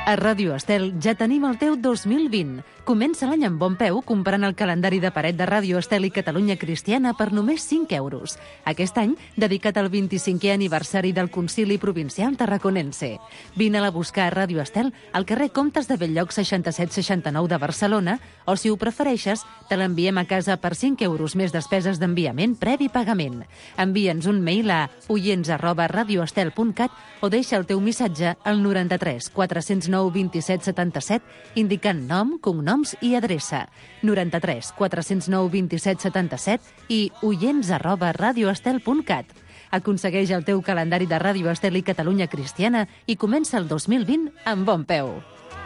A Ràdio Estel ja tenim el teu 2020. Comença l'any amb bon peu comprant el calendari de paret de Ràdio Estel i Catalunya Cristiana per només 5 euros. Aquest any, dedicat al 25è aniversari del Concili Provincial Tarraconense. Vine-la a buscar a Ràdio Estel al carrer Comtes de Belllloc 6769 de Barcelona o, si ho prefereixes, te l'enviem a casa per 5 euros més despeses d'enviament previ pagament. Envia'ns un mail a oients@radioestel.cat o deixa el teu missatge al 93 409 27 77 indicant nom, cognoms i adreça. 93 409 27 77 i oients@radioestel.cat. Aconsegueix el teu calendari de Ràdio Estel i Catalunya Cristiana i comença el 2020 amb bon peu.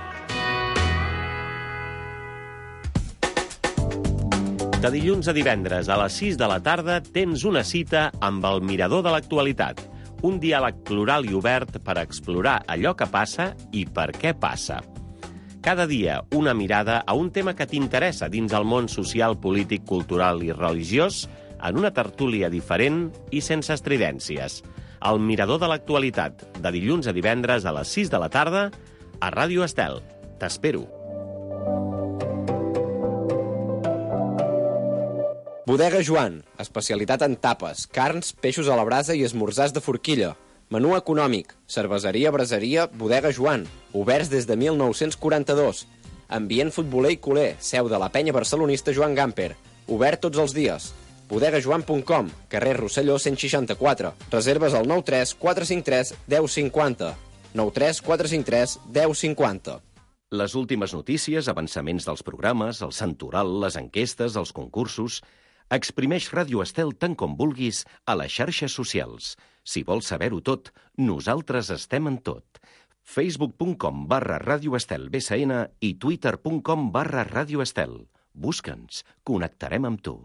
De dilluns a divendres a les 6 de la tarda tens una cita amb el Mirador de l'Actualitat. Un diàleg plural i obert per explorar allò que passa i per què passa. Cada dia una mirada a un tema que t'interessa dins el món social, polític, cultural i religiós en una tertúlia diferent i sense estridències. El Mirador de l'Actualitat, de dilluns a divendres a les 6 de la tarda a Ràdio Estel. T'espero. Bodega Joan, especialitat en tapes, carns, peixos a la brasa i esmorzars de forquilla. Menú econòmic, cerveseria, braseria, Bodega Joan, oberts des de 1942. Ambient futboler i culer, seu de la penya barcelonista Joan Gamper, obert tots els dies. bodegajoan.com, carrer Rosselló 164. Reserves al 93 453 1050. 93 453 1050. Les últimes notícies, avançaments dels programes, el santoral, les enquestes, els concursos... Exprimeix Ràdio Estel tant com vulguis a les xarxes socials. Si vols saber-ho tot, nosaltres estem en tot. Facebook.com/Ràdio Estel BSN i Twitter.com/Ràdio Estel. Busca'ns, connectarem amb tu.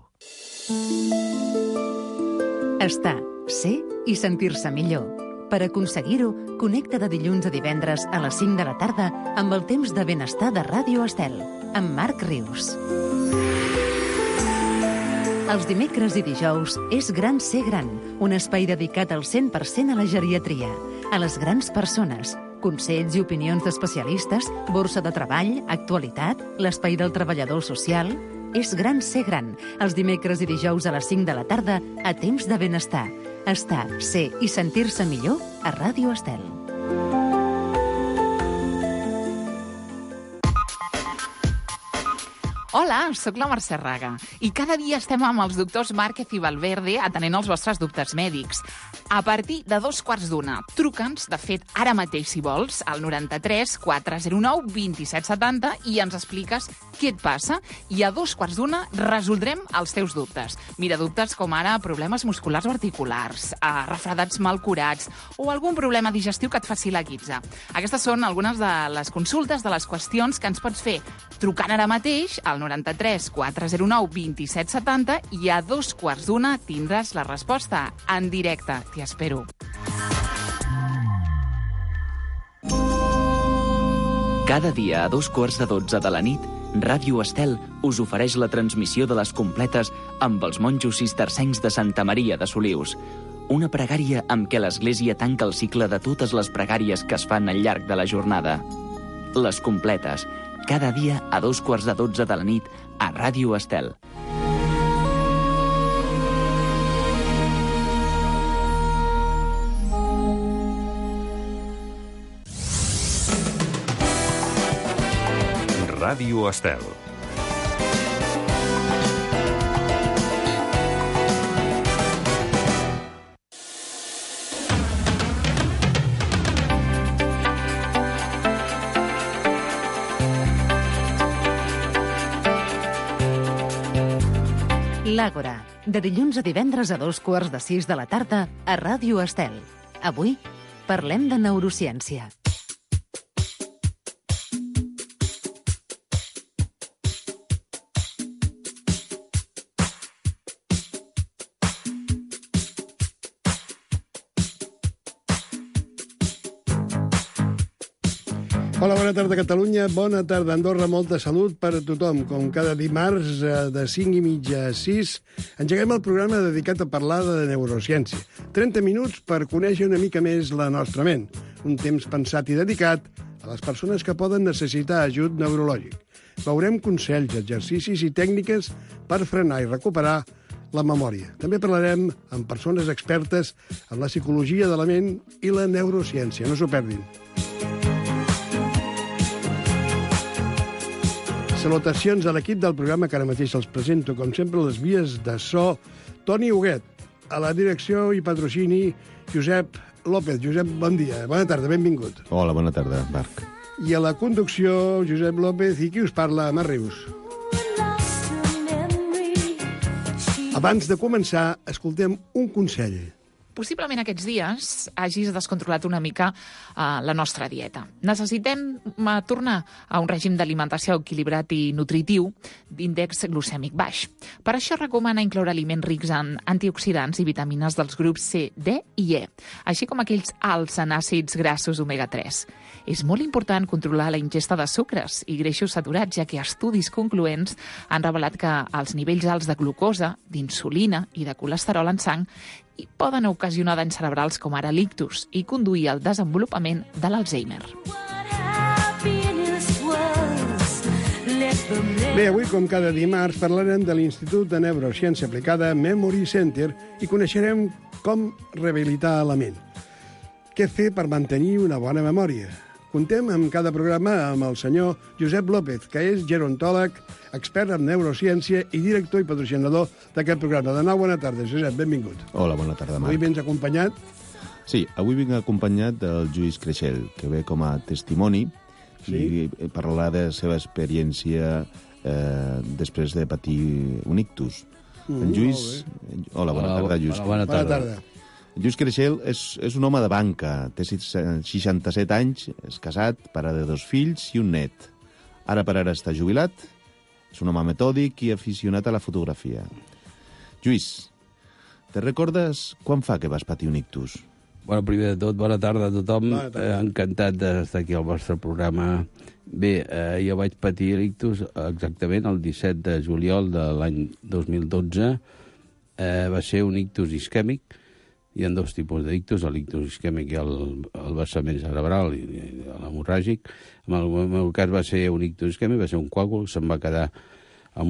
Estar, ser i sentir-se millor. Per aconseguir-ho, connecta de dilluns a divendres a les 5 de la tarda amb el temps de benestar de Ràdio Estel, amb Marc Rius. Els dimecres i dijous és Gran Ser Gran, un espai dedicat al 100% a la geriatria, a les grans persones, consells i opinions d'especialistes, borsa de treball, actualitat, l'espai del treballador social... És Gran Ser Gran, els dimecres i dijous a les 5 de la tarda a Temps de Benestar. Estar, ser i sentir-se millor a Ràdio Estel. Hola, sóc la Mercè Raga i cada dia estem amb els doctors Márquez i Valverde atenent els vostres dubtes mèdics. A partir de 2:15, truca'ns, de fet, ara mateix, si vols, al 93 409 2770 i ens expliques què et passa i a 2:15 resoldrem els teus dubtes. Mira, dubtes com ara problemes musculars o articulars, refredats mal curats o algun problema digestiu que et faci la guitza. Aquestes són algunes de les consultes, de les qüestions que ens pots fer trucant ara mateix al 93 409 2770 i a 2:15 tindràs la resposta en directe. T'hi espero. Cada dia a 2:15 de la nit, Ràdio Estel us ofereix la transmissió de les completes amb els monjos cistercencs de Santa Maria de Solius. Una pregària amb què l'Església tanca el cicle de totes les pregàries que es fan al llarg de la jornada. Les completes, cada dia a 2:15 de la nit a Ràdio Estel. Ràdio Estel. L'Àgora, de dilluns a divendres a 5:15 de la tarda a Ràdio Estel. Avui parlem de neurociència. Hola, bona tarda, Catalunya. Bona tarda, Andorra. Molta salut per a tothom. Com cada dimarts de 5:30 a 6, engeguem el programa dedicat a parlar de neurociència. 30 minuts per conèixer una mica més la nostra ment. Un temps pensat i dedicat a les persones que poden necessitar ajut neurològic. Veurem consells, exercicis i tècniques per frenar i recuperar la memòria. També parlarem amb persones expertes en la psicologia de la ment i la neurociència. No s'ho perdin. Salutacions a l'equip del programa que ara mateix els presento, com sempre, les vies de so. Toni Huguet, a la direcció i patrocini, Josep López. Josep, bon dia. Bona tarda, benvingut. Hola, bona tarda, Marc. I a la conducció, Josep López, i qui us parla, Mar Rius. Abans de començar, escoltem un consell. Possiblement aquests dies hagis descontrolat una mica la nostra dieta. Necessitem tornar a un règim d'alimentació equilibrat i nutritiu d'índex glucèmic baix. Per això recomana incloure aliments rics en antioxidants i vitamines dels grups C, D i E, així com aquells alts en àcids grassos omega-3. És molt important controlar la ingesta de sucres i greixos saturats, ja que estudis concloents han revelat que els nivells alts de glucosa, d'insulina i de colesterol en sang i poden ocasionar danys cerebrals com ara l'ictus i conduir al desenvolupament de l'Alzheimer. Bé, avui, com cada dimarts, parlarem de l'Institut de Neurociència Aplicada Memory Center i coneixerem com rehabilitar la ment. Què fer per mantenir una bona memòria? Contem en cada programa amb el senyor Josep López, que és gerontòleg, expert en neurociència i director i patrocinador d'aquest programa. De nou, bona tarda, Josep, benvingut. Hola, bona tarda, Marc. Avui vens acompanyat? Sí, avui vinc acompanyat del Lluís Creixell, que ve com a testimoni i parlarà de la seva experiència després de patir un ictus. En Lluís... Hola, bona tarda, Lluís. Bona tarda. Lluís Creixell és un home de banca, té 67 anys, és casat, pare de 2 fills i un net. Ara per ara està jubilat, és un home metòdic i aficionat a la fotografia. Lluís, te recordes quan fa que vas patir un ictus? Bueno, primer de tot, bona tarda a tothom. Encantat d'estar aquí al vostre programa. Bé, jo vaig patir l'ictus exactament el 17 de juliol de l'any 2012. Va ser un ictus isquèmic. Hi ha 2 tipus d'ictus, l'ictus isquèmic i el vessament cerebral i l'hemorràgic. En el meu cas va ser un ictus isquèmic, va ser un coàgul, se'm va quedar en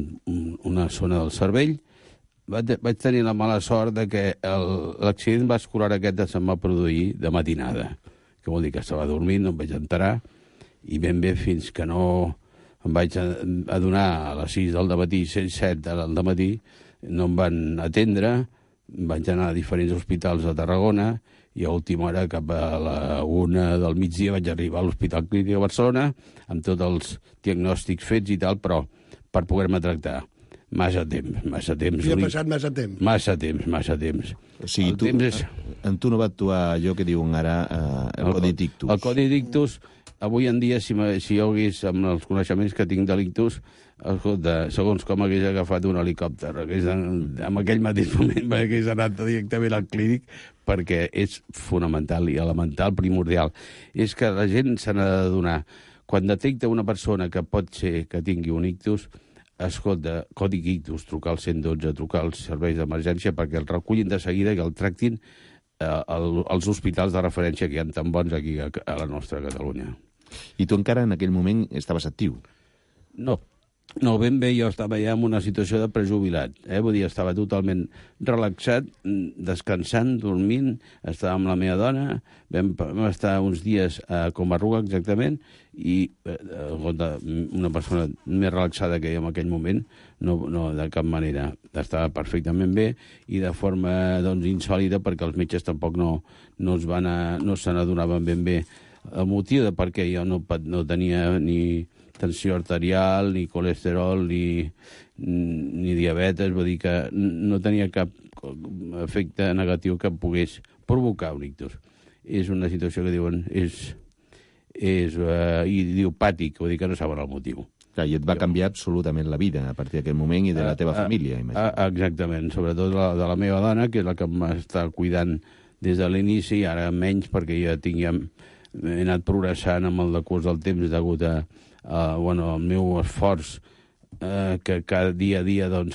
una zona del cervell. Vaig tenir la mala sort de que l'accident vascular aquest se'm va produir de matinada, que vol dir que estava dormint, no em vaig enterar, i ben bé fins que no em vaig adonar a les 6 del matí, 7 del matí, no em van atendre. Vaig anar a diferents hospitals de Tarragona i a última hora, cap a la 1 del migdia, vaig arribar a l'Hospital Clínic de Barcelona amb tots els diagnòstics fets i tal, però per poder-me tractar. Massa temps. I ha passat massa temps. O sigui, en tu no va actuar allò que diuen ara el codi d'ictus. El codi d'ictus, avui en dia, si jo hagués, amb els coneixements que tinc de l'ictus, escolta, segons com hagués agafat un helicòpter, en aquell mateix moment m'hagués anat directament al clínic, perquè és fonamental i elemental, primordial. És que la gent se n'ha d'adonar. Quan detecta una persona que pot ser que tingui un ictus, escolta, codi ictus, trucar al 112, trucar als serveis d'emergència perquè el recullin de seguida i el tractin als hospitals de referència que hi ha tan bons aquí a la nostra Catalunya. I tu encara en aquell moment estaves actiu? No, ben bé, jo estava ja en una situació de prejubilat. Vull dir, estava totalment relaxat, descansant, dormint, estava amb la meva dona, vam estar uns dies a Comarruga, exactament, i una persona més relaxada que jo en aquell moment, no de cap manera. Estava perfectament bé i de forma insòlita, perquè els metges tampoc no se n'adonaven ben bé el motiu de per què jo no tenia ni tensió arterial, ni colesterol, ni diabetes, vull dir que no tenia cap efecte negatiu que pogués provocar un ictus. És una situació que diuen és idiopàtic, vull dir que no saben el motiu. Clar, i et va canviar absolutament la vida a partir d'aquest moment i de la teva família, imagino. Exactament, sobretot de la meva dona, que és la que m'està cuidant des de l'inici, ara menys perquè jo he anat progressant amb el decurs del temps degut al meu esforç que cada dia a dia doncs,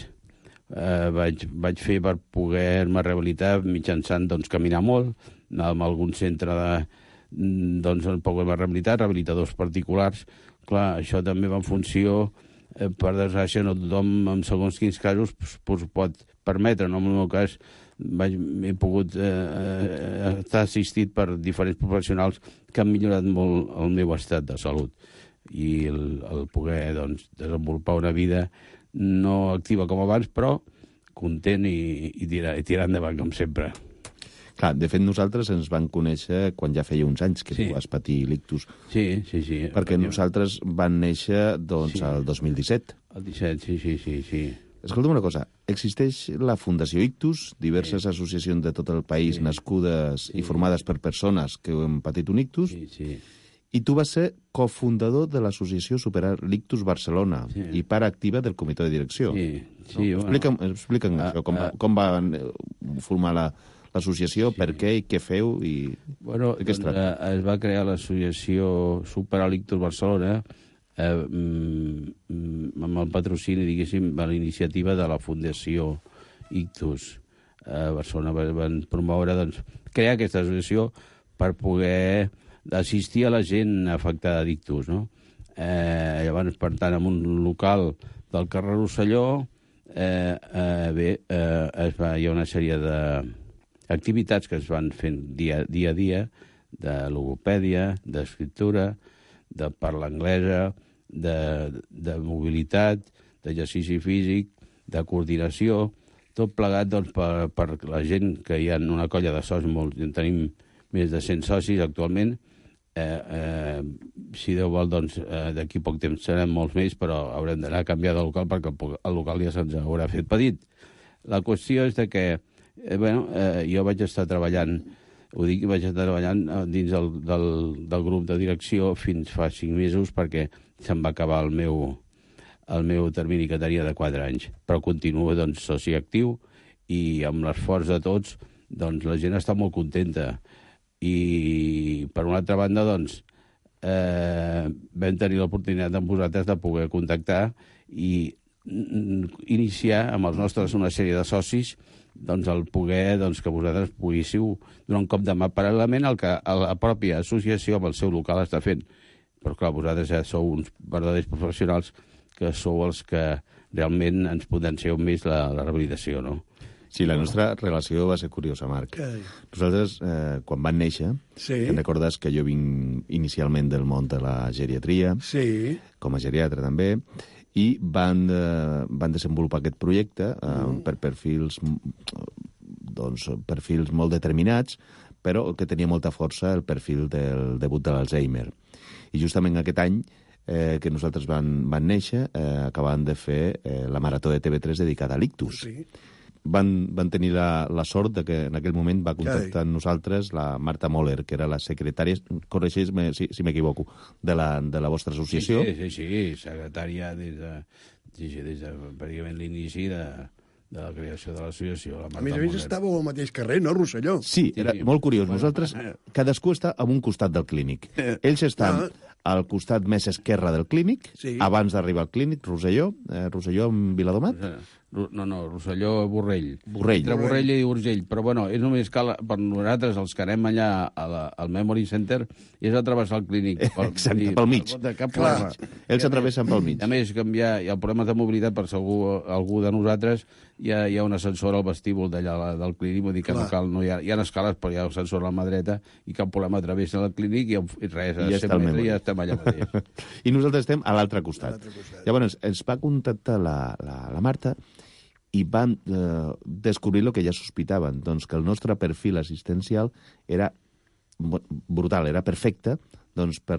vaig fer per poder-me rehabilitar mitjançant caminar molt, anar a algun centre doncs un poc de rehabilitat, rehabilitadors particulars. Clar, això també va en funció, per desgràcia, no tothom, en segons quins casos, pot permetre. No? En el meu cas, he pogut estar assistit per diferents professionals que han millorat molt el meu estat de salut. I el poder doncs, desenvolupar una vida no activa com abans, però content i tirar endavant, com sempre. Clar, de fet, nosaltres ens vam conèixer quan ja feia uns anys que tu vas patir l'ictus. Sí. Perquè nosaltres vam néixer, doncs, el 2017. El 17, sí. Escolta'm una cosa, existeix la Fundació Ictus, diverses associacions de tot el país nascudes i formades per persones que han patit un ictus, i tu vas ser cofundador de l'associació Superar l'Ictus Barcelona i part activa del comitè de direcció. Sí. Explica'm això, com va formar l'associació, per què i què feu i què es tracta? Es va crear l'associació Superar l'Ictus Barcelona amb el patrocini, diguéssim, de la iniciativa de la Fundació Ictus a Barcelona. Van promoure, doncs, crear aquesta associació per poder assistir a la gent afectada d'ictus, no? Llavors, per tant, en un local del carrer Rosselló, hi ha una sèrie d'activitats que es van fent dia a dia, de logopèdia, d'escriptura, de parla anglesa, de mobilitat, d'exercici físic, de coordinació, tot plegat doncs, per la gent que hi ha una colla de socis, tenim més de 100 socis actualment. Si Déu vol, doncs, d'aquí poc temps serem molts més, però haurem d'anar a canviar de local perquè el local ja se'ns haurà fet petit. La qüestió és que jo vaig estar treballant dins del grup de direcció fins fa 5 mesos perquè se'm va acabar el meu termini que tenia de 4 anys. Però continuo, doncs, soci actiu i amb l'esforç de tots, doncs, la gent està molt contenta. I, per una altra banda, doncs, vam tenir l'oportunitat amb vosaltres de poder contactar i iniciar amb els nostres una sèrie de socis doncs, el poder que vosaltres poguéssiu donar un cop de mà paral·lelament al que la pròpia associació amb el seu local està fent. Però, clar, vosaltres ja sou uns verdaders professionals que sou els que realment ens potencieu més la rehabilitació, no? Sí, la nostra relació va ser curiosa, Marc. Nosaltres, quan van néixer, te'n recordes que jo vinc inicialment del món de la geriatria, com a geriatre també, i van desenvolupar aquest projecte per perfils molt determinats, però que tenia molta força el perfil del debut de l'Alzheimer. I justament aquest any que nosaltres van néixer, acabant de fer la marató de TV3 dedicada a l'ictus. Van tenir la sort que en aquell moment va contactar amb nosaltres la Marta Moller, que era la secretària, corregeix-me si m'equivoco, de la vostra associació. Sí, secretària des de pràcticament l'inici de la creació de l'associació. A més, estàveu al mateix carrer, no, Rosselló? Sí, era molt curiós. Nosaltres, cadascú està en un costat del clínic. Ells estan al costat més esquerre del clínic, abans d'arribar al clínic, Rosselló amb Viladomat. No, Rosselló, Borrell. Entre Borrell i Urgell. Però, bueno, és només que per nosaltres, els que anem allà al Memory Center, és a travessar el clínic. Exacte, pel mig. Ells atravessen pel mig. A més, hi ha problemes de mobilitat per algú de nosaltres, hi ha un ascensor al vestíbul d'allà del clínic, vull dir que no cal, hi ha escales, però hi ha un ascensor a la mà dreta, i cap problema travessa el clínic i res, a 100 metres ja estem allà mateix. I nosaltres estem a l'altre costat. Llavors, ens va contactar la Marta i van descobrir el que ja sospitaven, doncs que el nostre perfil assistencial era brutal, era perfecte, doncs per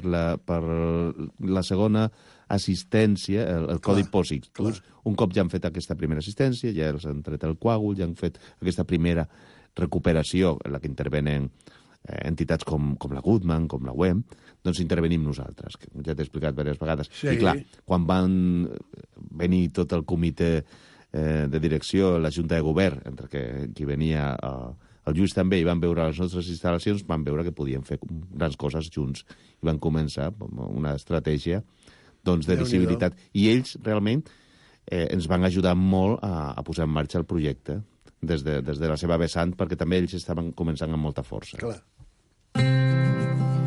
la segona assistència, el codi POSIX. Un cop ja han fet aquesta primera assistència, ja els han tret el coàgul, ja han fet aquesta primera recuperació en la que intervenen entitats com la Goodman, com la UEM, doncs intervenim nosaltres, que ja t'he explicat diverses vegades. I clar, quan van venir tot el comitè de direcció, la Junta de Govern, entre qui venia el Lluís també, i van veure les nostres instal·lacions, van veure que podien fer grans coses junts i van començar una estratègia de visibilitat. I ells realment ens van ajudar molt a posar en marxa el projecte des de la seva vessant, perquè també ells estaven començant amb molta força. Clar.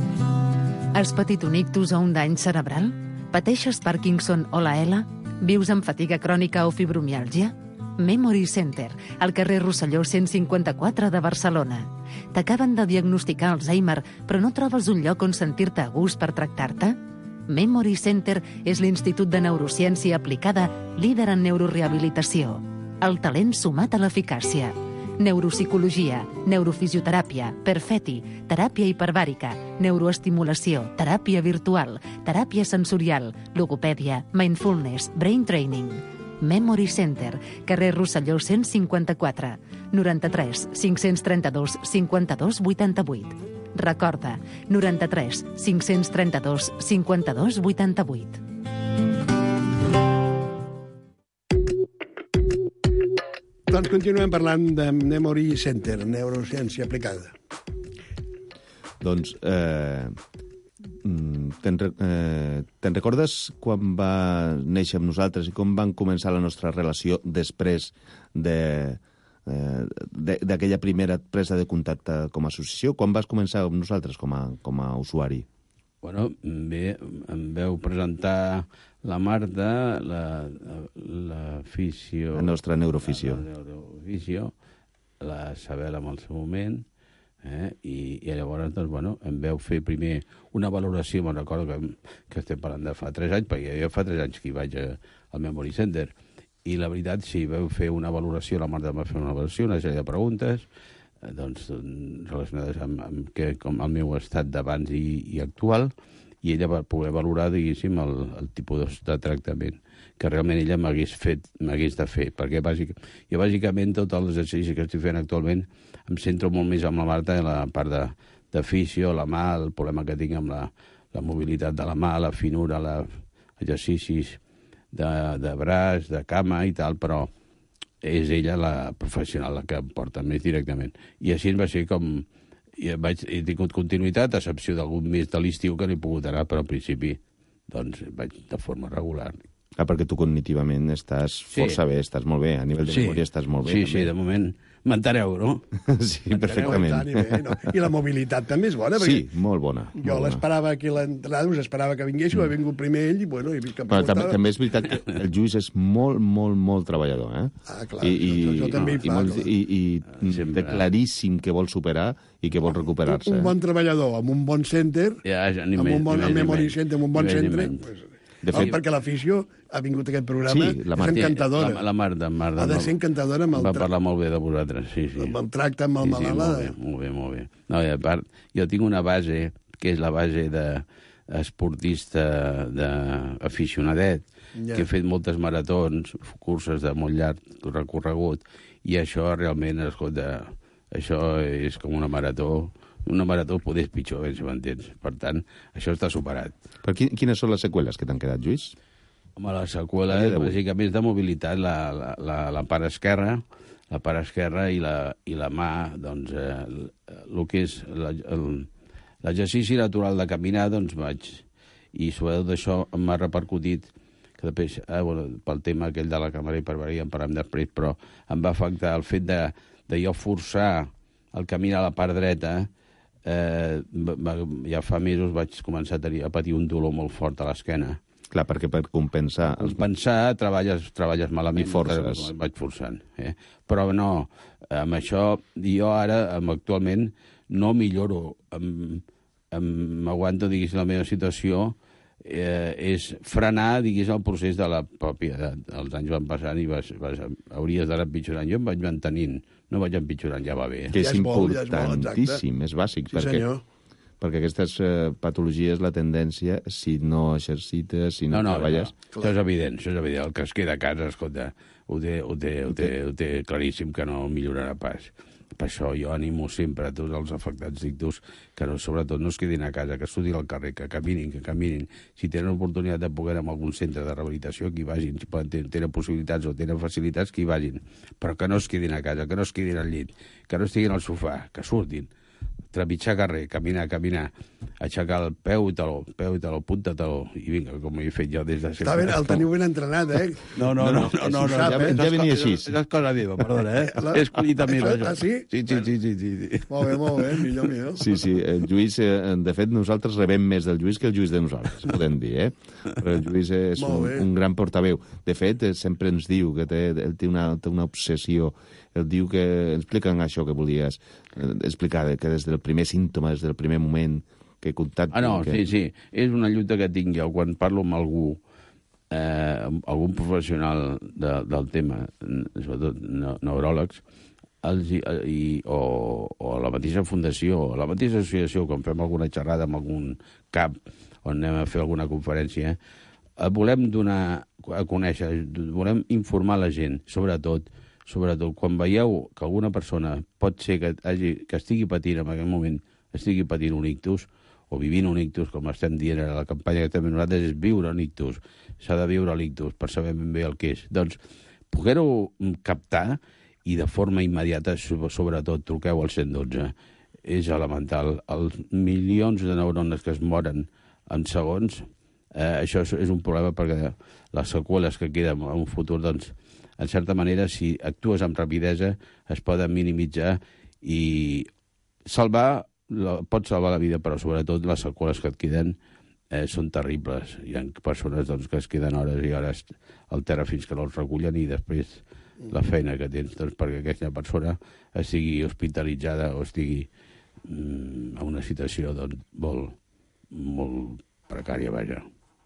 Has patit un ictus o un dany cerebral? Pateixes Parkinson o la ELA? Vius amb fatiga crònica o fibromiàlgia? Memory Center, al carrer Rosselló 154 de Barcelona. T'acaben de diagnosticar Alzheimer, però no trobes un lloc on sentir-te a gust per tractar-te? Memory Center és l'Institut de Neurociència Aplicada líder en neurorehabilitació. El talent sumat a l'eficàcia. Neuropsicologia, neurofisioteràpia, perfeti, teràpia hiperbàrica, neuroestimulació, teràpia virtual, teràpia sensorial, logopèdia, mindfulness, brain training. Memory Center, carrer Rosselló 154, 93 532 52 88. Recorda, 93 532 52 88. Doncs continuem parlant de Memory Center, neurociència aplicada. Doncs, te'n recordes quan va néixer amb nosaltres i com van començar la nostra relació després d'aquella primera presa de contacte com a associació? Quan vas començar amb nosaltres com a usuari? Bueno, bé, em veu presentar la Marta, la fisio... La nostra neurofisio. La neurofisio, la Isabel en el seu moment, i llavors, doncs, bueno, em veu fer primer una valoració, me'n recordo que estem parlant de fa 3 anys, perquè jo fa 3 anys que hi vaig al Memory Center, i la veritat, sí, veu fer una valoració, la Marta va fer una valoració, una sèrie de preguntes, doncs, relacionades amb com el meu estat d'abans i actual, i ella va poder valorar, diguéssim, el tipus de tractament que realment ella m'hagués de fer, perquè jo bàsicament tots els exercicis que estic fent actualment em centro molt més amb la Marta en la part de fisio, la mà, el problema que tinc amb la mobilitat de la mà, la finura, exercicis de braç, de cama i tal, però és ella la professional la que em porta més directament. I així va ser com... He tingut continuïtat, a excepció d'algun mes de l'estiu que no he pogut anar, però al principi doncs, vaig de forma regular. Perquè tu cognitivament estàs força bé, estàs molt bé, a nivell de memòria estàs molt bé. Sí, també. Sí, de moment m'enteneu, no? Sí, perfectament. I la mobilitat també és bona. Sí, molt bona. Jo l'esperava que l'entrada, esperava que vinguéssiu, ha vingut primer ell, i bueno, he vist que... També és veritat que el Lluís és molt, molt, molt treballador, eh? Ah, clar, això també hi fa. I té claríssim que vol superar i que vol recuperar-se. Un bon treballador, amb un bon center, amb un bon memory center, amb un bon centre... De fet, perquè l'afició ha vingut a aquest programa, és encantadora. La Marta ha de ser encantadora amb el va parlar molt bé de vosaltres, sí. Amb el tracte, amb el malalt. Molt bé. No, i a part, jo tinc una base, que és la base d'esportista, d'aficionadet, que he fet moltes maratons, curses de molt llarg recorregut, i això realment, escolta, això és com una marató poder és pitjor, si m'entens. Per tant, això està superat. Però quines són les seqüeles que t'han quedat, Lluís? Home, les seqüeles, bàsicament, de mobilitat, la part esquerra i la mà, doncs, el que és l'exercici natural de caminar, doncs vaig... I sobretot això m'ha repercutit, que després, pel tema aquell de la càmera hiperbàrica en parlem després, però em va afectar el fet de jo forçar el caminar a la part dreta. Ja fa mesos vaig començar a patir un dolor molt fort a l'esquena. Clar, perquè per compensar... Compensar, treballes malament. I forces. Vaig forçant. Però no, amb això, jo ara, actualment, no milloro. M'aguanto, diguis, la meva situació, és frenar, diguis, el procés de la pròpia edat. Els anys van passant i hauries d'anar empitjorant. Jo em vaig mantenint, no vaig empitjorant, ja va bé. Que és importantíssim, és bàsic. Perquè aquestes patologies, la tendència, si no exercites, si no treballes... Això és evident. El que es queda a casa, escolta, ho té claríssim que no millorarà pas. Per això jo animo sempre a tots els afectats d'ictus que sobretot no es quedin a casa, que surtin al carrer, que caminin. Si tenen oportunitat de poder anar a algun centre de rehabilitació, que hi vagin. Si tenen possibilitats o tenen facilitats, que hi vagin. Però que no es quedin a casa, que no es quedin al llit, que no estiguin al sofà, que surtin. trepitjar carrer, caminar, aixecar el peu, taló, punta-taló, i vinga, com ho he fet jo des de sempre. Està ben, el teniu ben entrenat, eh? No, ja venia així. És cosa meva, perdona, És collita meva, això. Ah, sí? Sí. Molt bé, millor. Sí, el Lluís, de fet, nosaltres rebem més del Lluís que el Lluís de nosaltres, podem dir, eh? Però el Lluís és un gran portaveu. De fet, sempre ens diu que té una obsessió. El diu que... Explica'n això que volies explicar, que des del primer símptoma, des del primer moment que contacti... Sí. És una lluita que tinc jo quan parlo amb algú, algun professional del tema, sobretot neuròlegs, o la mateixa fundació, o la mateixa associació, quan fem alguna xerrada amb algun cap, on anem a fer alguna conferència, volem donar a conèixer, volem informar la gent, sobretot quan veieu que alguna persona pot ser que estigui patint en aquest moment, estigui patint un ictus, o vivint un ictus, com estem dient a la campanya que també nosaltres, és viure un ictus. S'ha de viure l'ictus per saber ben bé el que és. Doncs, poder-ho captar i de forma immediata, sobretot, truqueu al 112. És elemental. Els milions de neurones que es moren en segons, això és un problema perquè les seqüeles que queden en un futur, doncs, en certa manera, si actues amb rapidesa, es poden minimitzar i pot salvar la vida, però sobretot les seqüeles que et queden són terribles. Hi ha persones doncs, que es queden hores i hores al terra fins que no els recullen i després la feina que tens perquè aquesta persona estigui hospitalitzada o estigui en una situació doncs, molt precària, vaja.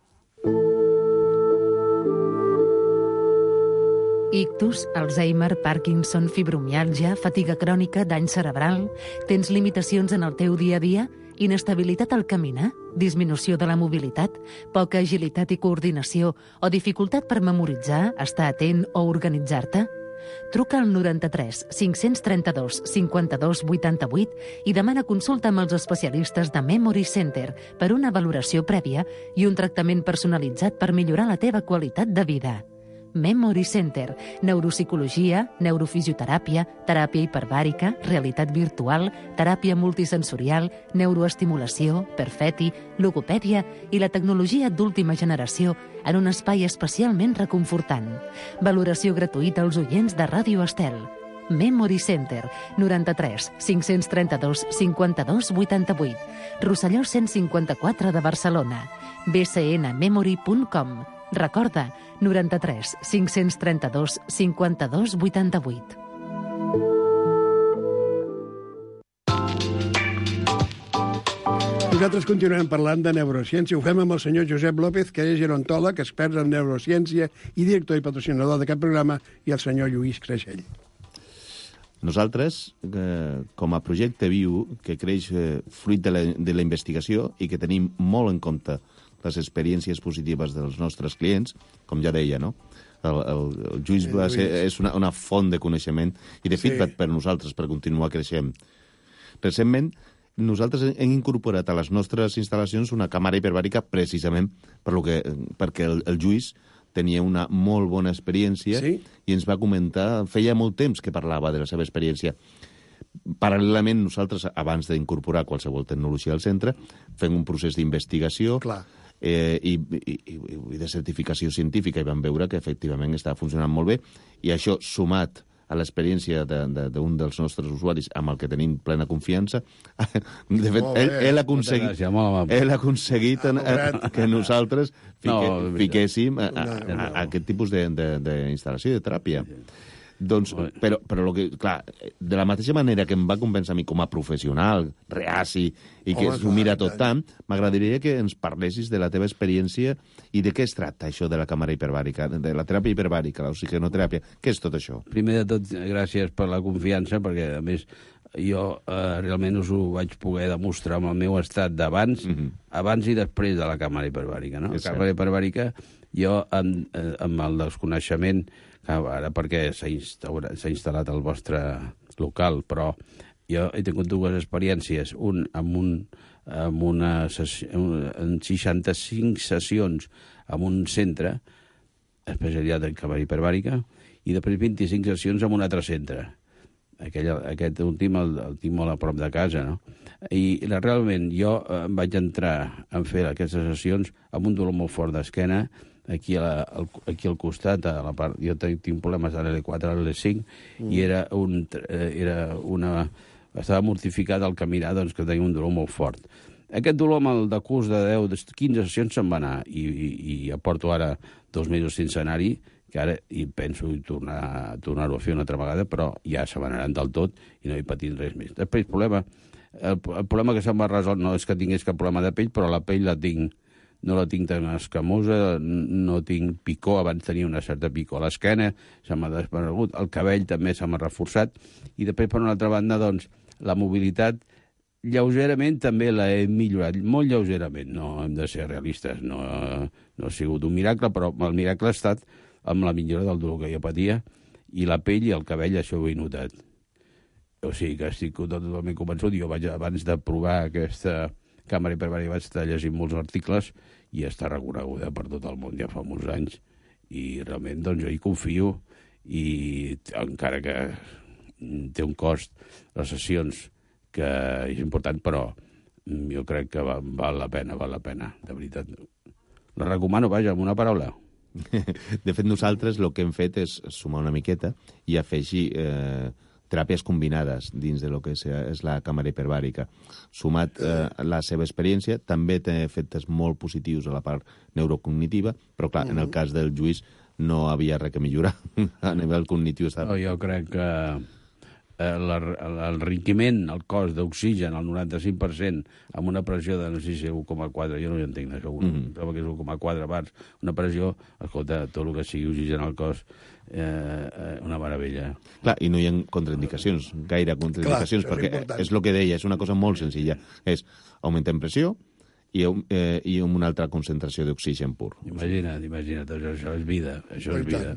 Ictus, Alzheimer, Parkinson, fibromiàlgia, fatiga crònica, dany cerebral... Tens limitacions en el teu dia a dia? Inestabilitat al caminar? Disminució de la mobilitat? Poca agilitat i coordinació? O dificultat per memoritzar, estar atent o organitzar-te? Truca al 93 532 52 88 i demana consulta amb els especialistes de Memory Center per una valoració prèvia i un tractament personalitzat per millorar la teva qualitat de vida. Memory Center, neuropsicologia, neurofisioteràpia, teràpia hiperbàrica, realitat virtual, teràpia multisensorial, neuroestimulació, perfeti, logopèdia i la tecnologia d'última generació en un espai especialment reconfortant. Valoració gratuïta als oients de Ràdio Estel. Memory Center, 93 532 52 88, Rosselló 154 de Barcelona, bcnmemory.com. Recorda, 93 532 52 88. Nosaltres continuem parlant de neurociència. Ho fem amb el senyor Josep López, que és gerontòleg, expert en neurociència i director i patrocinador d'aquest programa, i el senyor Lluís Creixell. Nosaltres, com a projecte viu, que creix fruit de la investigació i que tenim molt en compte les experiències positives dels nostres clients, com ja deia, no? El Lluís és una font de coneixement i, de feedback per nosaltres, per continuar creixent. Recentment, nosaltres hem incorporat a les nostres instal·lacions una càmera hiperbàrica precisament perquè el Lluís tenia una molt bona experiència i ens va comentar, feia molt temps que parlava de la seva experiència. Paral·lelament, nosaltres, abans d'incorporar qualsevol tecnologia al centre, fem un procés d'investigació i de certificació científica i vam veure que efectivament estava funcionant molt bé i això, sumat a l'experiència d'un dels nostres usuaris amb el que tenim plena confiança, de fet, ell ha aconseguit que nosaltres fiquéssim aquest tipus d'instal·lació de teràpia. Doncs, però clar, de la mateixa manera que em va convèncer a mi com a professional, reaci, i que s'ho mira tot tant, m'agradaria que ens parlessis de la teva experiència i de què es tracta això de la càmera hiperbàrica, de la teràpia hiperbàrica, l'oxigenoteràpia. Què és tot això? Primer de tot, gràcies per la confiança, perquè, a més, jo realment us ho vaig poder demostrar amb el meu estat d'abans, abans i després de la càmera hiperbàrica, no? La càmera hiperbàrica, jo, amb el desconeixement, ara perquè s'ha instal·lat al vostre local, però jo he tingut dues experiències, en 65 sessions en un centre especialitzat en càmera hiperbàrica i després 25 sessions en un altre centre. Aquest últim el tinc molt a prop de casa, no? I realment jo em vaig entrar a fer aquestes sessions amb un dolor molt fort d'esquena, aquí al costat, a la part, jo tinc problemes a l'L4, a l'L5, i estava mortificat al caminar, doncs que tenia un dolor molt fort. Aquest dolor amb el decurs de 10-15 sessions se'n va anar, i ja porto ara 2 mesos sense anar-hi, que ara hi penso tornar-ho a fer una altra vegada, però ja se n'anaran del tot i no he patit res més. Després, el problema que se'm va resolt no és que tingués cap problema de pell, però la pell no la tinc tan escamosa, no tinc picor, abans tenia una certa picor a l'esquena, se m'ha desaparegut, el cabell també se m'ha reforçat, i després, per una altra banda, doncs, la mobilitat lleugerament també l'he millorat, molt lleugerament, no hem de ser realistes, no ha sigut un miracle, però el miracle ha estat amb la millora del dolor que jo patia, i la pell i el cabell, això ho he notat. O sigui que estic totalment convençut. Jo abans de provar aquesta càmera hiperbàrica vaig estar llegint molts articles i està reconeguda per tot el món ja fa molts anys. I realment doncs, jo hi confio, i encara que té un cost les sessions que és important, però jo crec que val la pena, de veritat. La recomano, vaja, amb una paraula. De fet, nosaltres el que hem fet és sumar una miqueta i afegir teràpies combinades dins de lo que és la càmera hiperbàrica. Sumat la seva experiència, també té efectes molt positius a la part neurocognitiva, però clar, en el cas del Lluís no havia res que millorar a nivell cognitiu. Jo crec que l'enriquiment, el cos d'oxigen, el 95%, amb una pressió de, no sé si 1,4, jo no hi entenc, això, trobo que és 1,4 bars, una pressió, escolta, tot el que sigui oxigen al cos, una meravella. Clar, i no hi ha contraindicacions, gaire contraindicacions, perquè és el que deia, és una cosa molt senzilla, és augmentar pressió i amb una altra concentració d'oxigen pur. Imagina't, això és vida, això és vida.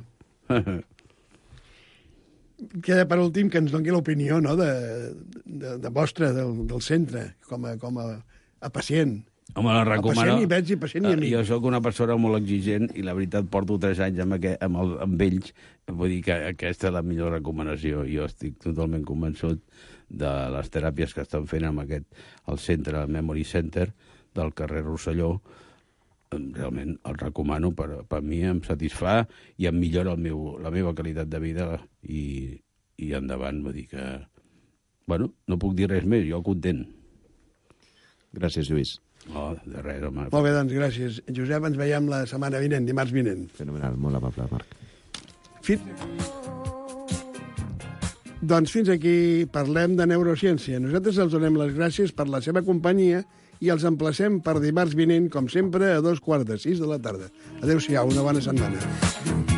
Queda per últim que ens doni l'opinió, no?, de vostra, del centre, com a pacient. Home, la recomano. A pacient i veig i pacient i amic. Jo sóc una persona molt exigent i la veritat porto 3 anys amb ells. Vull dir que aquesta és la millor recomanació. Jo estic totalment convençut de les teràpies que estan fent amb el centre, el Memory Center del carrer Rosselló. Realment el recomano, per mi em satisfà i em millora la meva qualitat de vida i endavant. Vull dir que, bueno, no puc dir res més, jo content. Gràcies, Lluís. No, de res, home. Molt bé, doncs, gràcies. Josep, ens veiem la setmana vinent, dimarts vinent. Fenomenal, molt amable, Marc. Doncs fins aquí parlem de neurociència. Nosaltres els donem les gràcies per la seva companyia i els emplacem per dimarts vinent, com sempre, a 5:45 de la tarda. Adéu-siau, una bona setmana.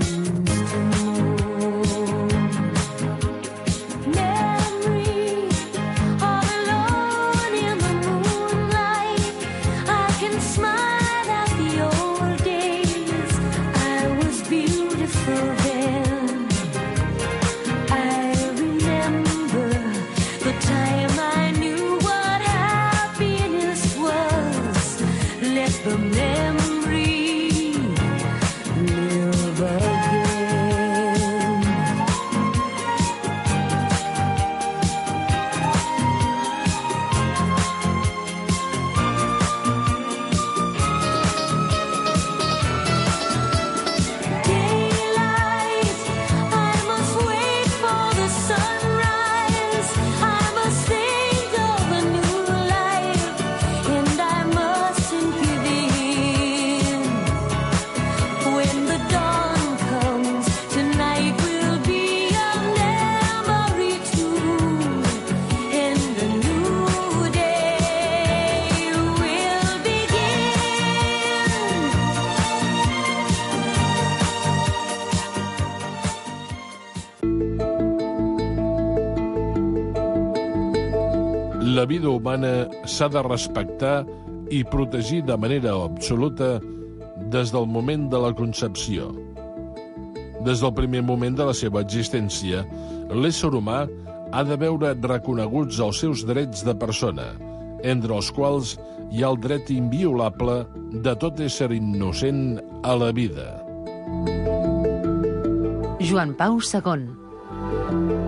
La vida humana s'ha de respectar i protegir de manera absoluta des del moment de la concepció. Des del primer moment de la seva existència, l'ésser humà ha de veure reconeguts els seus drets de persona, entre els quals hi ha el dret inviolable de tot ésser innocent a la vida. Joan Pau II.